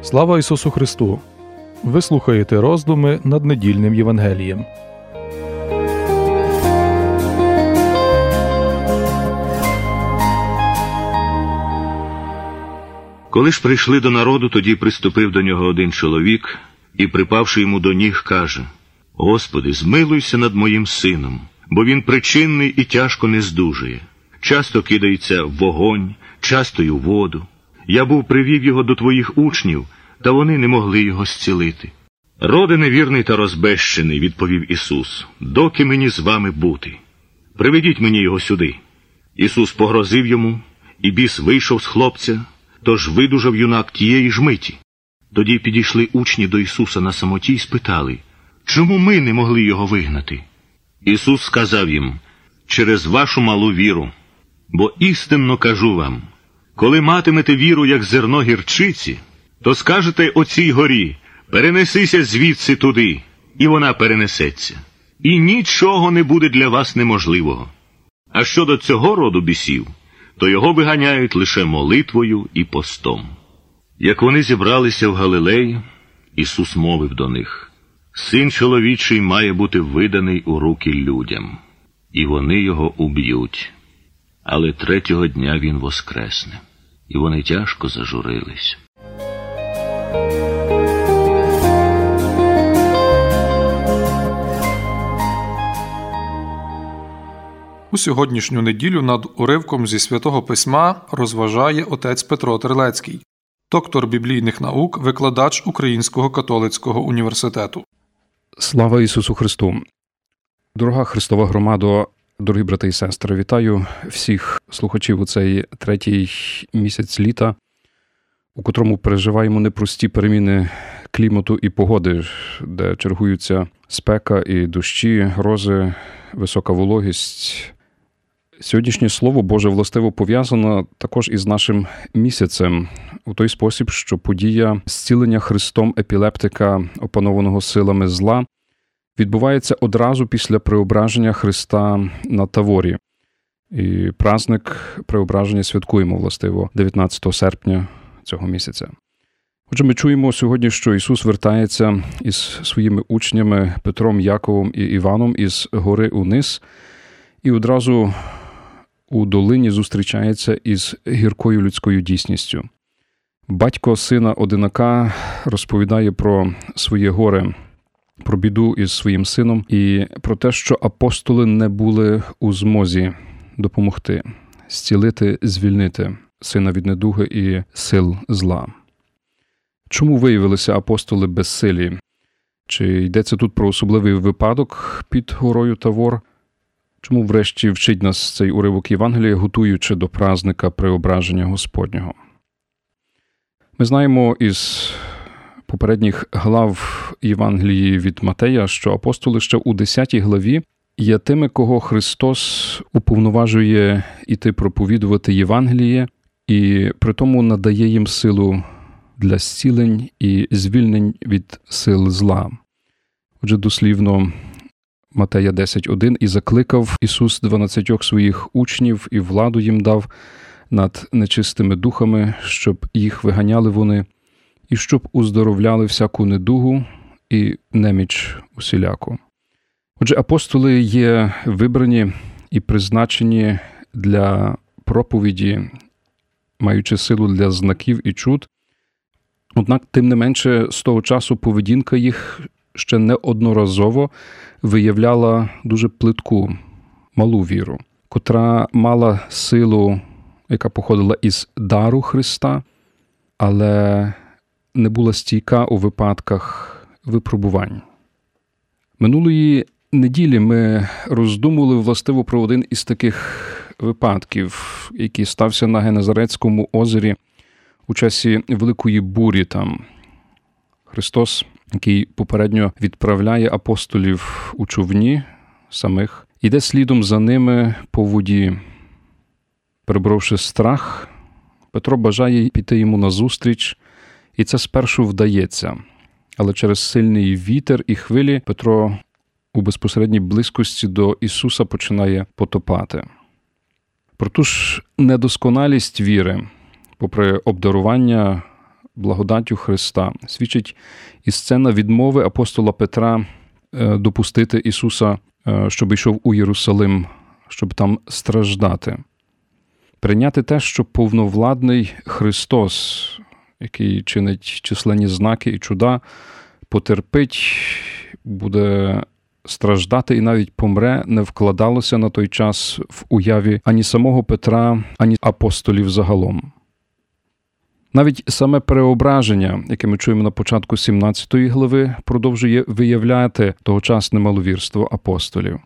Слава Ісусу Христу! Ви слухаєте роздуми над недільним Євангелієм. Коли ж прийшли до народу, тоді приступив до нього один чоловік і, припавши йому до ніг, каже: «Господи, змилуйся над моїм сином, бо він причинний і тяжко не здужує. Часто кидається в вогонь, часто й у воду. Я привів його до твоїх учнів, та вони не могли його зцілити». «Роде невірний та розбещений», – відповів Ісус, – «доки мені з вами бути? Приведіть мені його сюди». Ісус погрозив йому, і біс вийшов з хлопця, тож видужав юнак тієї ж миті. Тоді підійшли учні до Ісуса на самоті й спитали: «Чому ми не могли його вигнати?» Ісус сказав їм: «Через вашу малу віру. Бо істинно кажу вам, коли матимете віру, як зерно гірчиці, то скажете оцій горі: перенесися звідси туди, і вона перенесеться. І нічого не буде для вас неможливого. А щодо цього роду бісів, то його виганяють лише молитвою і постом». Як вони зібралися в Галилеї, Ісус мовив до них: «Син чоловічий має бути виданий у руки людям, і вони його уб'ють. Але третього дня він воскресне». І вони тяжко зажурились. У сьогоднішню неділю над уривком зі Святого Письма розважає отець Петро Терлецький, доктор біблійних наук, викладач Українського католицького університету. Слава Ісусу Христу! Дорога Христова громадо, дорогі брати і сестри, вітаю всіх слухачів у цей третій місяць літа, у котрому переживаємо непрості переміни клімату і погоди, де чергуються спека і дощі, грози, висока вологість. Сьогоднішнє Слово Боже властиво пов'язано також із нашим місяцем, у той спосіб, що подія зцілення Христом епілептика, опанованого силами зла, відбувається одразу після преображення Христа на Таворі. І праздник преображення святкуємо, властиво, 19 серпня цього місяця. Отже, ми чуємо сьогодні, що Ісус вертається із своїми учнями Петром, Яковом і Іваном із гори униз, і одразу у долині зустрічається із гіркою людською дійсністю. Батько сина одинака розповідає про своє горе, про біду із своїм сином і про те, що апостоли не були у змозі допомогти, зцілити, звільнити сина від недуги і сил зла. Чому виявилися апостоли безсилі? Чи йдеться тут про особливий випадок під горою Тавор? Чому врешті вчить нас цей уривок Євангелія, готуючи до празника преображення Господнього? Ми знаємо із попередніх глав Євангелії від Матея, що апостоли ще у 10 главі є тими, кого Христос уповноважує іти проповідувати Євангеліє, і при тому надає їм силу для зцілень і звільнень від сил зла. Отже, дослівно Матея 10:1: «І закликав Ісус 12 своїх учнів, і владу їм дав над нечистими духами, щоб їх виганяли вони, і щоб уздоровляли всяку недугу і неміч усіляку». Отже, апостоли є вибрані і призначені для проповіді, маючи силу для знаків і чуд. Однак, тим не менше, з того часу поведінка їх ще неодноразово виявляла дуже плитку, малу віру, котра мала силу, яка походила із дару Христа, але не була стійка у випадках випробувань. Минулої неділі ми роздумували властиво про один із таких випадків, який стався на Генезарецькому озері у часі великої бурі там. Христос, який попередньо відправляє апостолів у човні самих, іде слідом за ними по воді. Переборовши страх, Петро бажає піти йому назустріч, і це спершу вдається. Але через сильний вітер і хвилі Петро у безпосередній близькості до Ісуса починає потопати. Про ту ж недосконалість віри, попри обдарування благодаттю Христа. Свідчить і сцена відмови апостола Петра допустити Ісуса, щоб йшов у Єрусалим, щоб там страждати. Прийняти те, що повновладний Христос, який чинить численні знаки і чуда, потерпить, буде страждати і навіть помре, не вкладалося на той час в уяві ані самого Петра, ані апостолів загалом. Навіть саме переображення, яке ми чуємо на початку 17 глави, продовжує виявляти тогочасне маловірство апостолів.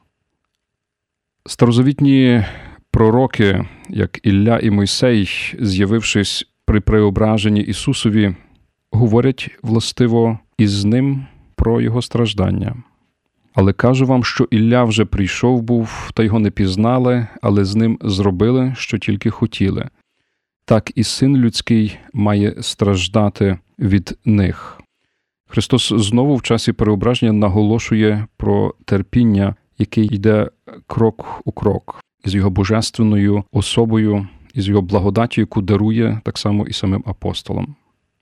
Старозавітні пророки, як Ілля і Мойсей, з'явившись при преображенні Ісусові, говорять властиво із ним про його страждання. Але кажу вам, що Ілля вже прийшов був, та його не пізнали, але з ним зробили, що тільки хотіли. Так і Син Людський має страждати від них. Христос знову в часі переображення наголошує про терпіння, яке йде крок у крок, із його божественною особою, із його благодаттю, яку дарує так само і самим апостолам.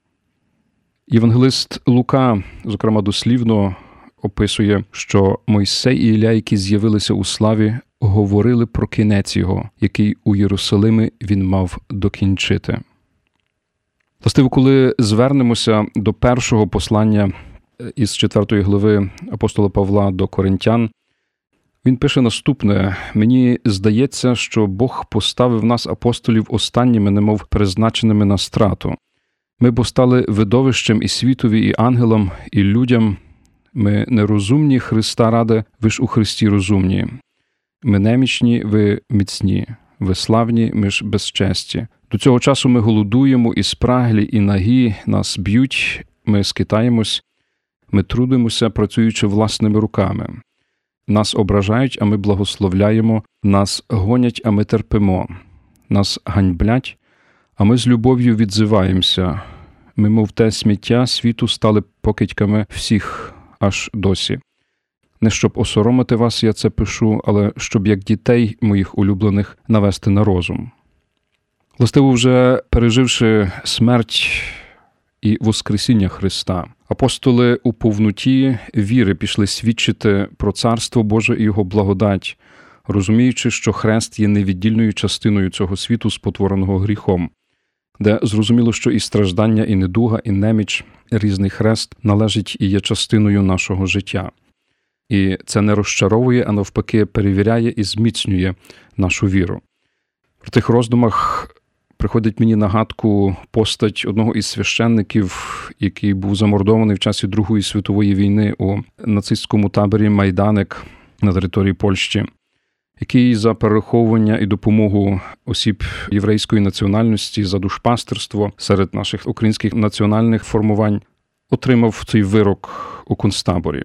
Євангелист Лука, зокрема дослівно, описує, що Мойсей і Ілля, які з'явилися у славі, говорили про кінець його, який у Єрусалимі він мав докінчити. Властиво, коли звернемося до першого послання із 4 глави апостола Павла до Коринтян, він пише наступне: «Мені здається, що Бог поставив нас, апостолів, останніми, немов призначеними на страту. Ми бо стали видовищем і світові, і ангелам, і людям. Ми нерозумні Христа ради, ви ж у Христі розумні. Ми немічні, ви міцні, ви славні, ми ж безчесті. До цього часу ми голодуємо і спраглі, і нагі, нас б'ють, ми скитаємось, ми трудимося, працюючи власними руками. Нас ображають, а ми благословляємо, нас гонять, а ми терпимо. Нас ганьблять, а ми з любов'ю відзиваємося. Ми, мов те сміття світу, стали покидьками всіх аж досі. Не щоб осоромити вас, я це пишу, але щоб як дітей моїх улюблених навести на розум». Властиво, вже переживши смерть і воскресіння Христа, апостоли у повноті віри пішли свідчити про Царство Боже і Його благодать, розуміючи, що хрест є невіддільною частиною цього світу, спотвореного гріхом, де зрозуміло, що і страждання, і недуга, і неміч, різний хрест належить і є частиною нашого життя. І це не розчаровує, а навпаки перевіряє і зміцнює нашу віру. В тих роздумах приходить мені на гадку постать одного із священників, який був замордований в часі Другої світової війни у нацистському таборі Майданик на території Польщі, який за перераховування і допомогу осіб єврейської національності, за душпастерство серед наших українських національних формувань отримав цей вирок у концтаборі.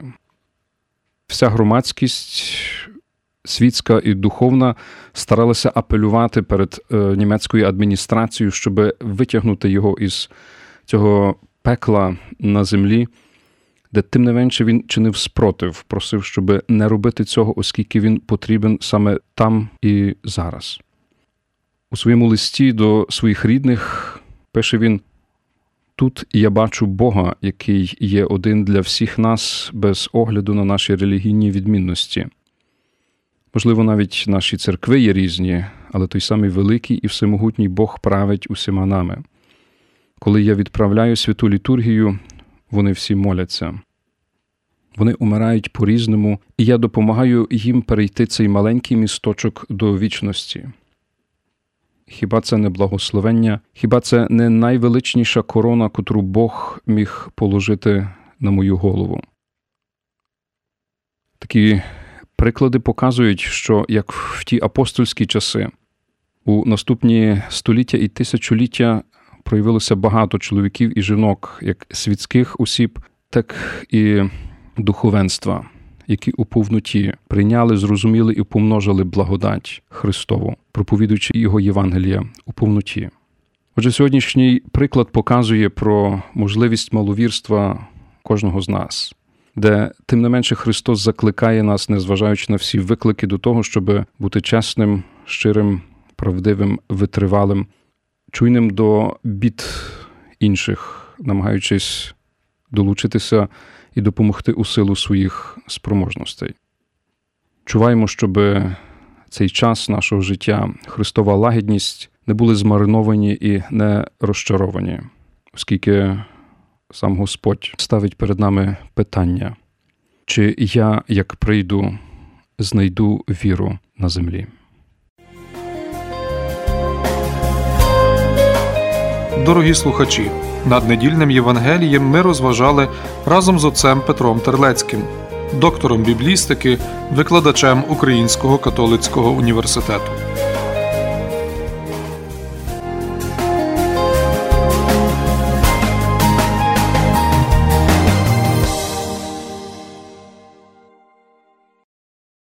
Вся громадськість світська і духовна старалася апелювати перед німецькою адміністрацією, щоб витягнути його із цього пекла на землі, де тим не менше він чинив спротив, просив, щоб не робити цього, оскільки він потрібен саме там і зараз. У своєму листі до своїх рідних пише він: «Тут я бачу Бога, який є один для всіх нас, без огляду на наші релігійні відмінності. Можливо, навіть наші церкви є різні, але той самий великий і всемогутній Бог править усіма нами. Коли я відправляю святу літургію, вони всі моляться. Вони умирають по-різному, і я допомагаю їм перейти цей маленький місточок до вічності. Хіба це не благословення? Хіба це не найвеличніша корона, котру Бог міг положити на мою голову?» Такі приклади показують, що як в ті апостольські часи, у наступні століття і тисячоліття проявилося багато чоловіків і жінок, як світських осіб, так і духовенства, які у повноті прийняли, зрозуміли і помножили благодать Христову, проповідуючи Його Євангелія у повноті. Отже, сьогоднішній приклад показує про можливість маловірства кожного з нас, де, тим не менше, Христос закликає нас, незважаючи на всі виклики, до того, щоб бути чесним, щирим, правдивим, витривалим, чуйним до бід інших, намагаючись долучитися і допомогти у силу своїх спроможностей. Чуваємо, щоб цей час нашого життя, Христова лагідність, не були змариновані і не розчаровані, оскільки сам Господь ставить перед нами питання, чи я, як прийду, знайду віру на землі. Дорогі слухачі, над недільним Євангелієм ми розважали разом з отцем Петром Терлецьким, доктором біблістики, викладачем Українського католицького університету.